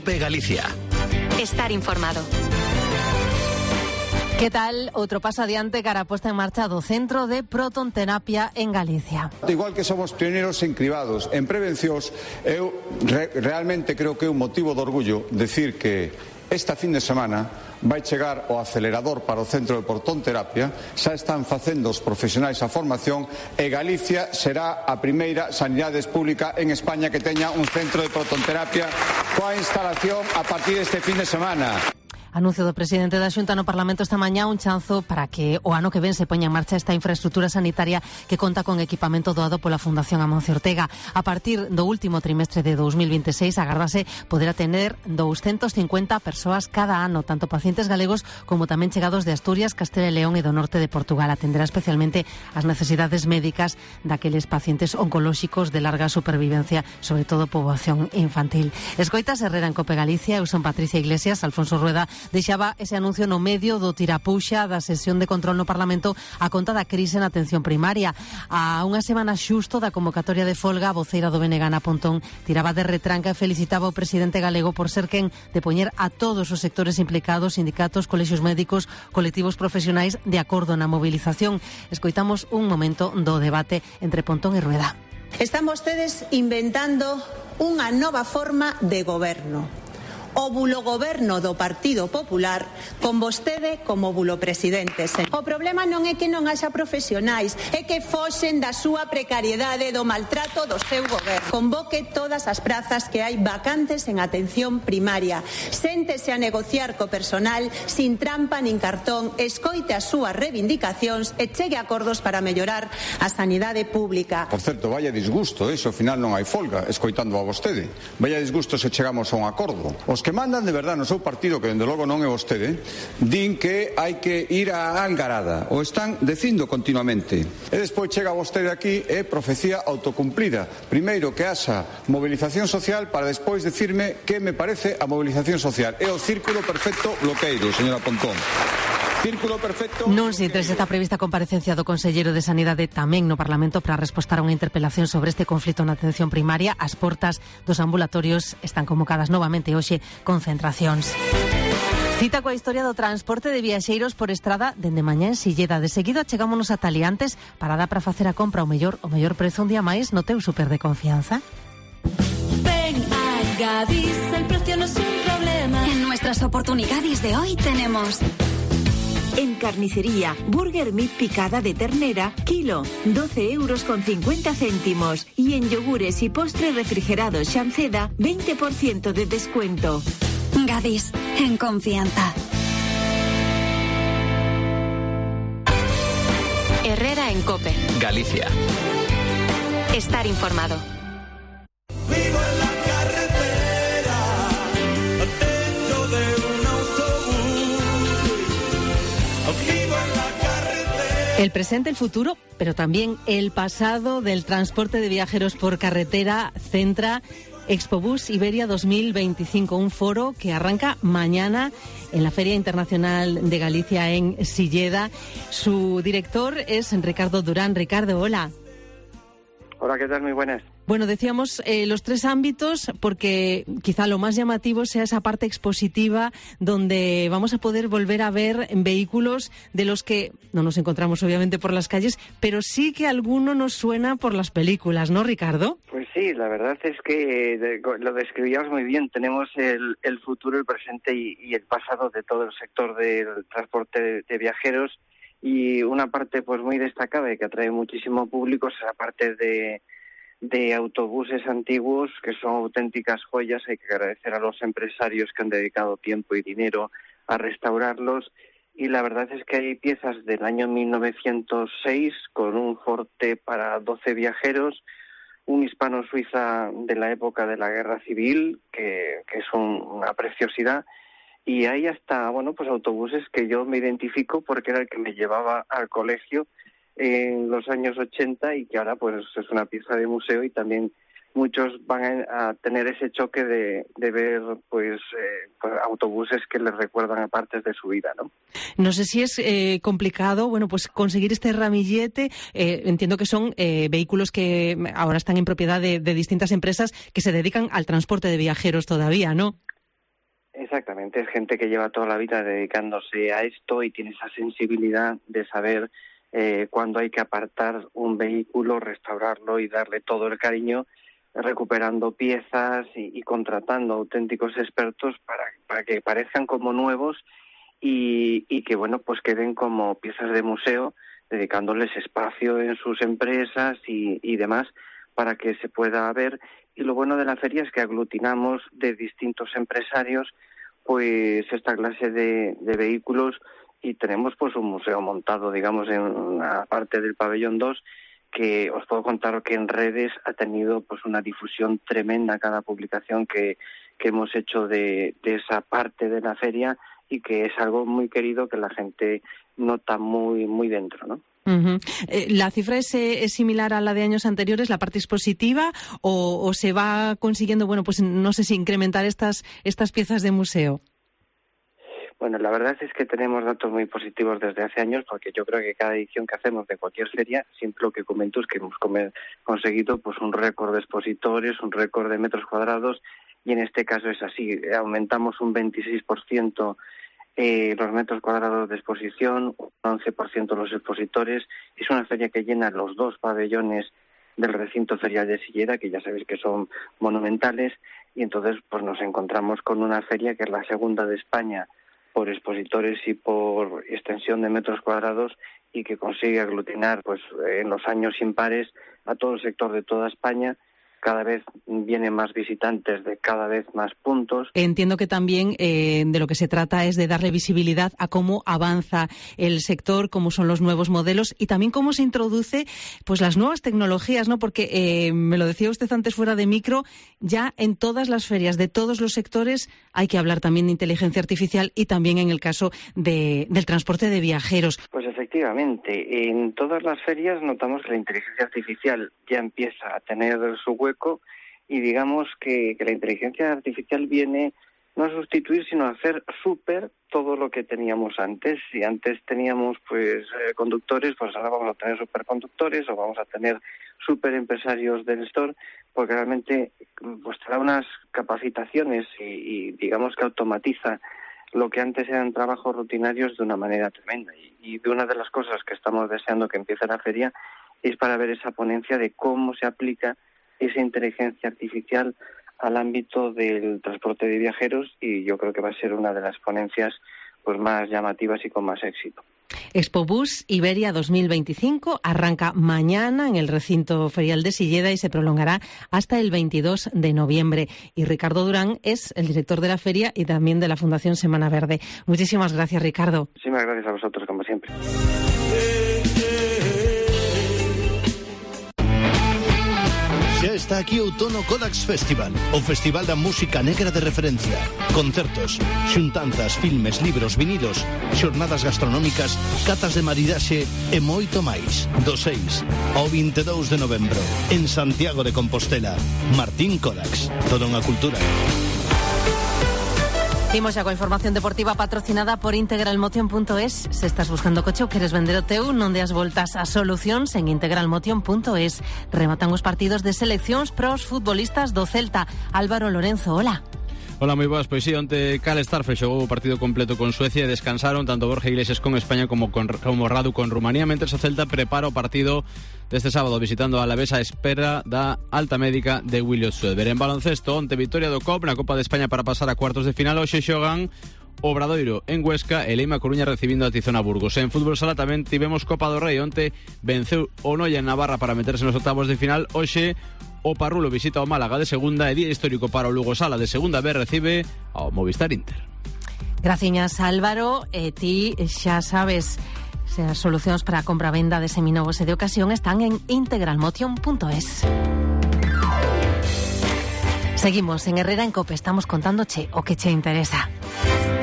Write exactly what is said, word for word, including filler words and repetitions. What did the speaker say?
COPE Galicia. Estar informado. Que tal? Outro paso adiante cara a posta en marcha do Centro de Protonterapia en Galicia. Igual que somos pioneiros en cribados, en prevencións, eu re, realmente creo que é un motivo de orgullo decir que esta fin de semana vai chegar o acelerador para o Centro de Protonterapia, xa están facendo os profesionais a formación e Galicia será a primeira sanidade pública en España que teña un centro de protonterapia coa instalación a partir deste fin de semana. Anuncio do presidente da Xunta no Parlamento esta mañá, un chanzo para que o ano que ven se poña en marcha esta infraestructura sanitaria que conta con equipamento doado pola Fundación Amancio Ortega. A partir do último trimestre de dos mil veintiséis, agardase poder atender doscientas cincuenta persoas cada ano, tanto pacientes galegos como tamén chegados de Asturias, Castela e León e do norte de Portugal. Atenderá especialmente as necesidades médicas daqueles pacientes oncolóxicos de larga supervivencia, sobre todo poboación infantil. Escoitas Herrera en COPE Galicia, eu son Patricia Iglesias. Alfonso Rueda deixaba ese anuncio no medio do tirapuxa da sesión de control no Parlamento a conta da crise na atención primaria. A unha semana xusto da convocatoria de folga, a voceira do B N G, Ana Pontón, tiraba de retranca e felicitaba o presidente galego por ser quen de poñer a todos os sectores implicados, sindicatos, colexios médicos, colectivos profesionais, de acordo na movilización. Escoitamos un momento do debate entre Pontón e Rueda. Están vostedes inventando unha nova forma de goberno. O bulogoberno do Partido Popular con vostede como bulopresidente. O problema non é que non haxa profesionais, é que foxen da súa precariedade, do maltrato do seu goberno. Convoque todas as prazas que hai vacantes en atención primaria. Séntese a negociar co personal sin trampa nin cartón, escoite as súas reivindicacións e chegue a acordos para mellorar a sanidade pública. Por certo, vaya disgusto, eh, se ao final non hai folga, escoitando a vostede. Vaya disgusto se chegamos a un acordo. Os que mandan de verdade no seu partido, que dende logo non é vostede, din que hai que ir á algarada, o están dicindo continuamente. E despois chega vostede aquí e profecía autocumplida. Primeiro que haxa movilización social para despois decirme que me parece a movilización social. É o círculo perfecto bloqueiro, señora Pontón. Círculo perfecto. Non se interesa esta prevista comparecencia do conselleiro de Sanidade tamén no Parlamento para respostar a unha interpelación sobre este conflito na atención primaria. As portas dos ambulatorios están convocadas novamente hoxe concentracións. Cita coa historia do transporte de viaxeiros por estrada dende mañá en Silleda. De seguido achegámonos a Taliantes para dar para facer a compra o mellor o mellor prezo un día máis no teu super de confianza. Ven a Gadis, el precio no es un problema. En nuestras oportunidades de hoy tenemos... En carnicería, burger meat picada de ternera, kilo, doce euros con cincuenta céntimos. Y en yogures y postres refrigerados Shanceda, veinte por ciento de descuento. Gadis, en confianza. Herrera en COPE Galicia. Estar informado. Vivo en la carretera, dentro de un autobús. Vivo en la carretera. El presente, el futuro, pero también el pasado del transporte de viajeros por carretera centra Expobús Iberia dos mil veinticinco, un foro que arranca mañana en la Feria Internacional de Galicia en Silleda. Su director es Ricardo Durán. Ricardo, hola. Hola, ¿qué tal? Muy buenas. Bueno, decíamos eh, los tres ámbitos porque quizá lo más llamativo sea esa parte expositiva donde vamos a poder volver a ver vehículos de los que no nos encontramos obviamente por las calles, pero sí que alguno nos suena por las películas, ¿no, Ricardo? Pues sí, la verdad es que de, lo describíamos muy bien. Tenemos el, el futuro, el presente y, y el pasado de todo el sector del transporte de, de viajeros, y una parte pues muy destacada y que atrae muchísimo público es la parte de de autobuses antiguos, que son auténticas joyas. Hay que agradecer a los empresarios que han dedicado tiempo y dinero a restaurarlos, y la verdad es que hay piezas del año mil novecientos seis con un Forte para doce viajeros, un hispano-suiza de la época de la Guerra Civil, que, que es un, una preciosidad, y hay hasta, bueno, pues autobuses que yo me identifico porque era el que me llevaba al colegio en los años ochenta y que ahora pues es una pieza de museo, y también muchos van a tener ese choque de, de ver pues, eh, pues autobuses que les recuerdan a partes de su vida, ¿no? No sé si es eh, complicado, bueno, pues conseguir este ramillete. Eh, entiendo que son eh, vehículos que ahora están en propiedad de, de distintas empresas que se dedican al transporte de viajeros todavía, ¿no? Exactamente, es gente que lleva toda la vida dedicándose a esto y tiene esa sensibilidad de saber eh, cuándo hay que apartar un vehículo, restaurarlo y darle todo el cariño, recuperando piezas y, y contratando auténticos expertos para, para que parezcan como nuevos y, y que, bueno, pues queden como piezas de museo, dedicándoles espacio en sus empresas y, y demás para que se pueda ver. Y lo bueno de la feria es que aglutinamos de distintos empresarios pues esta clase de, de vehículos y tenemos pues un museo montado, digamos, en una parte del pabellón dos que os puedo contar que en redes ha tenido pues una difusión tremenda cada publicación que, que hemos hecho de, de esa parte de la feria y que es algo muy querido que la gente nota muy muy dentro, ¿no? Uh-huh. Eh, ¿La cifra es, eh, es similar a la de años anteriores, la parte expositiva, o, o se va consiguiendo, bueno, pues no sé si incrementar estas estas piezas de museo? Bueno, la verdad es que tenemos datos muy positivos desde hace años, porque yo creo que cada edición que hacemos de cualquier feria, siempre lo que comento es que hemos conseguido pues un récord de expositores, un récord de metros cuadrados, y en este caso es así, aumentamos un veintiséis por ciento eh, los metros cuadrados de exposición, un once por ciento los expositores. Es una feria que llena los dos pabellones del recinto ferial de Silleda, que ya sabéis que son monumentales, y entonces pues nos encontramos con una feria que es la segunda de España por expositores y por extensión de metros cuadrados y que consigue aglutinar pues en los años impares a todo el sector de toda España. Cada vez vienen más visitantes de cada vez más puntos. Entiendo que también eh, de lo que se trata es de darle visibilidad a cómo avanza el sector, cómo son los nuevos modelos y también cómo se introduce pues las nuevas tecnologías, ¿no? Porque eh, me lo decía usted antes fuera de micro, ya en todas las ferias de todos los sectores hay que hablar también de inteligencia artificial y también en el caso de, del transporte de viajeros. Pues efectivamente, en todas las ferias notamos que la inteligencia artificial ya empieza a tener su hueco y digamos que, que la inteligencia artificial viene no a sustituir sino a hacer súper todo lo que teníamos antes. Si antes teníamos pues eh, conductores, pues ahora vamos a tener superconductores o vamos a tener super empresarios del store, porque realmente pues te da unas capacitaciones y, y digamos que automatiza lo que antes eran trabajos rutinarios de una manera tremenda. Y, y de una de las cosas que estamos deseando que empiece la feria es para ver esa ponencia de cómo se aplica esa inteligencia artificial al ámbito del transporte de viajeros, y yo creo que va a ser una de las ponencias pues más llamativas y con más éxito. Expobús Iberia dos mil veinticinco arranca mañana en el recinto ferial de Silleda y se prolongará hasta el veintidós de noviembre. Y Ricardo Durán es el director de la feria y también de la Fundación Semana Verde. Muchísimas gracias, Ricardo. Muchísimas gracias a vosotros, como siempre. Xa está aquí o Outono Kodax Festival, o festival da música negra de referencia. Concertos, xuntanzas, filmes, libros, vinilos, xornadas gastronómicas, catas de maridaxe e moito máis. Do seis ao vinte e dous de novembro, en Santiago de Compostela. Martín Kodax, toda unha cultura. Imos xa coa información deportiva patrocinada por integralmotion punto es. Se estás buscando coche ou queres vender o teu, non deas voltas a solucións en integralmotion punto es. Rematan os partidos de seleccións pros futbolistas do Celta. Álvaro Lorenzo, hola. Hola, moi boas. Pois sí, onte Cal Starfe xogou o partido completo con Suecia e descansaron tanto Borja Iglesias con España como con como Radu con Rumanía, mentres o Celta prepara o partido deste sábado visitando a Alavés a espera da alta médica de Williot Suedber. En baloncesto, onte victoria do C O P na Copa de España para pasar a cuartos de final. Hoxe xogan Obradoiro en Huesca e Leima Coruña recibindo a Tizona Burgos. En fútbol sala tamén tivemos Copa do Rei. Onte venceu o Noia en Navarra para meterse nos octavos de final. Hoxe o Parrulo visita o Málaga de segunda e día histórico para o Lugo Sala de segunda B recibe ao Movistar Inter. Graciñas, Álvaro. E ti xa sabes, se as solucións para a compra-venda de seminovos e de ocasión están en integralmotion punto es. Seguimos en Herrera en Cope, estamos contándoche o que che interesa.